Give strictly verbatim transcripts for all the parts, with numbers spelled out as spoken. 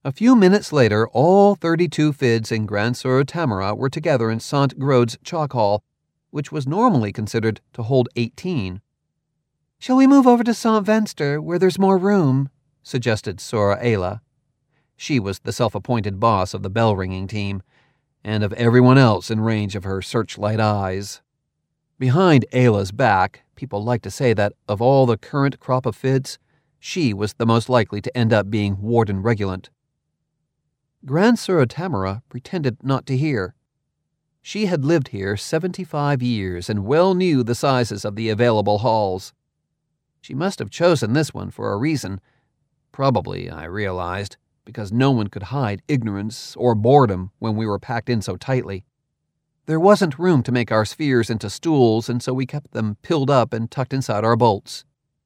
A few minutes later, all thirty-two Fids in Grand-sur Tamara were together in Saint-Grode's Chalk Hall, which was normally considered to hold eighteen. "Shall we move over to Saint-Venster, where there's more room?" suggested Sora Ayla. She was the self-appointed boss of the bell-ringing team, and of everyone else in range of her searchlight eyes. Behind Ayla's back, people like to say that of all the current crop of Fids, she was the most likely to end up being Warden Regulant. Grand-sur Tamara pretended not to hear. She had lived here seventy-five years and well knew the sizes of the available halls. She must have chosen this one for a reason. Probably, I realized, because no one could hide ignorance or boredom when we were packed in so tightly. There wasn't room to make our spheres into stools, and so we kept them pilled up and tucked inside our bolts.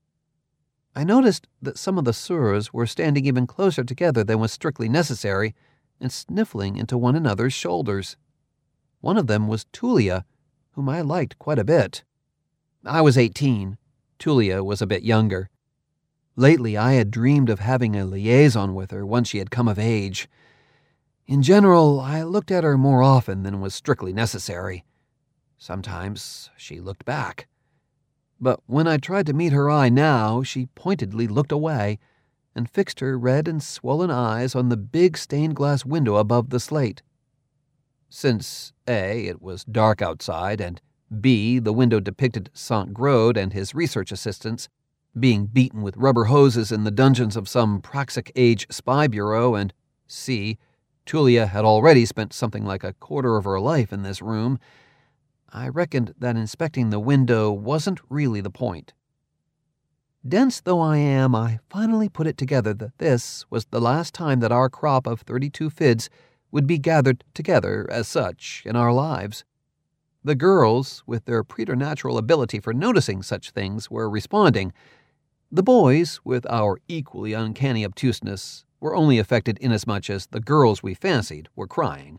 I noticed that some of the Surs were standing even closer together than was strictly necessary and sniffling into one another's shoulders. One of them was Tulia, whom I liked quite a bit. I was eighteen. Tulia was a bit younger. Lately, I had dreamed of having a liaison with her once she had come of age. In general, I looked at her more often than was strictly necessary. Sometimes she looked back. But when I tried to meet her eye now, she pointedly looked away and fixed her red and swollen eyes on the big stained-glass window above the slate. Since A, it was dark outside, and B, the window depicted Saint-Grode and his research assistants being beaten with rubber hoses in the dungeons of some Praxic-age spy bureau, and C, Tulia had already spent something like a quarter of her life in this room, I reckoned that inspecting the window wasn't really the point. Dense though I am, I finally put it together that this was the last time that our crop of thirty-two Fids would be gathered together as such in our lives. The girls, with their preternatural ability for noticing such things, were responding. The boys, with our equally uncanny obtuseness, were only affected inasmuch as the girls we fancied were crying.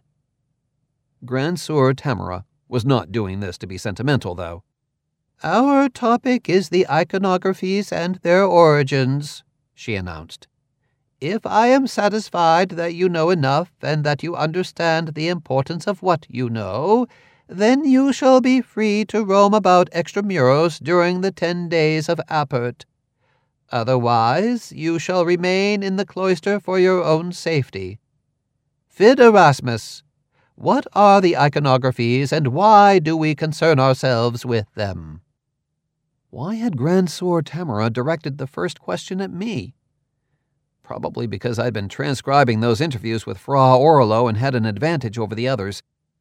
Grand-sur Tamara was not doing this to be sentimental, though. "Our topic is the iconographies and their origins," she announced. "If I am satisfied that you know enough and that you understand the importance of what you know, then you shall be free to roam about Extramuros during the ten days of Apert. Otherwise, you shall remain in the cloister for your own safety. Fid Erasmus, what are the iconographies, and why do we concern ourselves with them?" Why had Grand-sur Tamara directed the first question at me? Probably because I'd been transcribing those interviews with Fra Orlo and had an advantage over the others.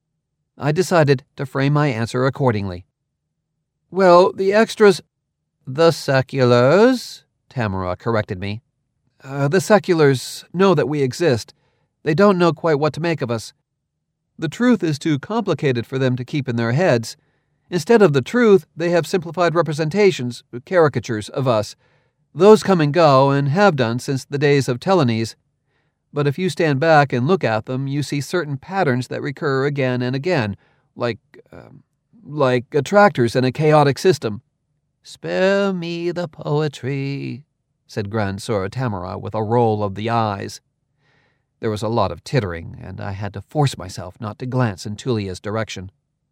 I decided to frame my answer accordingly. "Well, the extras—" "The seculars," Tamara corrected me. Uh, the seculars know that we exist. They don't know quite what to make of us. The truth is too complicated for them to keep in their heads. Instead of the truth, they have simplified representations, caricatures of us. Those come and go, and have done since the days of Telenes. But if you stand back and look at them, you see certain patterns that recur again and again, like, uh, like attractors in a chaotic system." "Spare me the poetry," said Grand-sur Tamara with a roll of the eyes. There was a lot of tittering, and I had to force myself not to glance in Tulia's direction.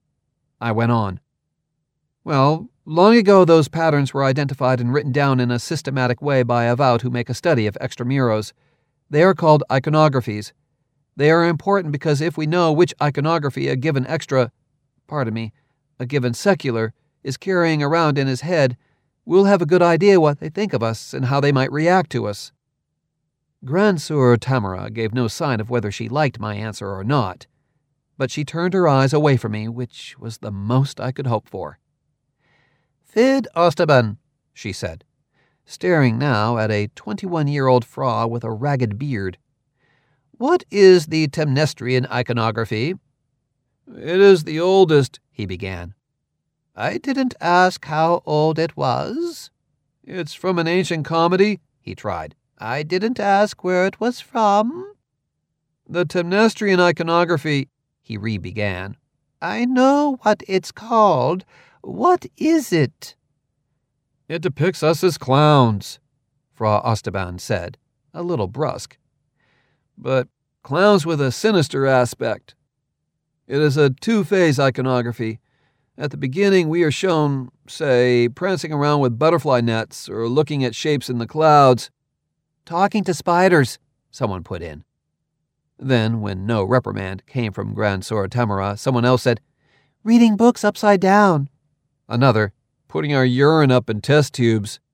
I went on. "Well, long ago those patterns were identified and written down in a systematic way by Avowed who make a study of Extramuros. They are called iconographies. They are important because if we know which iconography a given extra, pardon me, a given secular, is carrying around in his head, we'll have a good idea what they think of us and how they might react to us." Grand-sur Tamara gave no sign of whether she liked my answer or not, but she turned her eyes away from me, which was the most I could hope for. "Fid Ostaban," she said, staring now at a twenty-one-year-old Fra with a ragged beard. "What is the Temnestrian iconography?" "It is the oldest," he began. "I didn't ask how old it was." "It's from an ancient comedy," he tried. "I didn't ask where it was from." "The Temnestrian iconography," he re-began. "I know what it's called. What is it?" "It depicts us as clowns," Fra Ostaban said, a little brusque. but clowns with a sinister aspect. It is a two-phase iconography. At the beginning, we are shown, say, prancing around with butterfly nets or looking at shapes in the clouds. Talking to spiders, someone put in. Then, when no reprimand came from Grandsora Tamara, someone else said, reading books upside down. Another, putting our urine up in test tubes.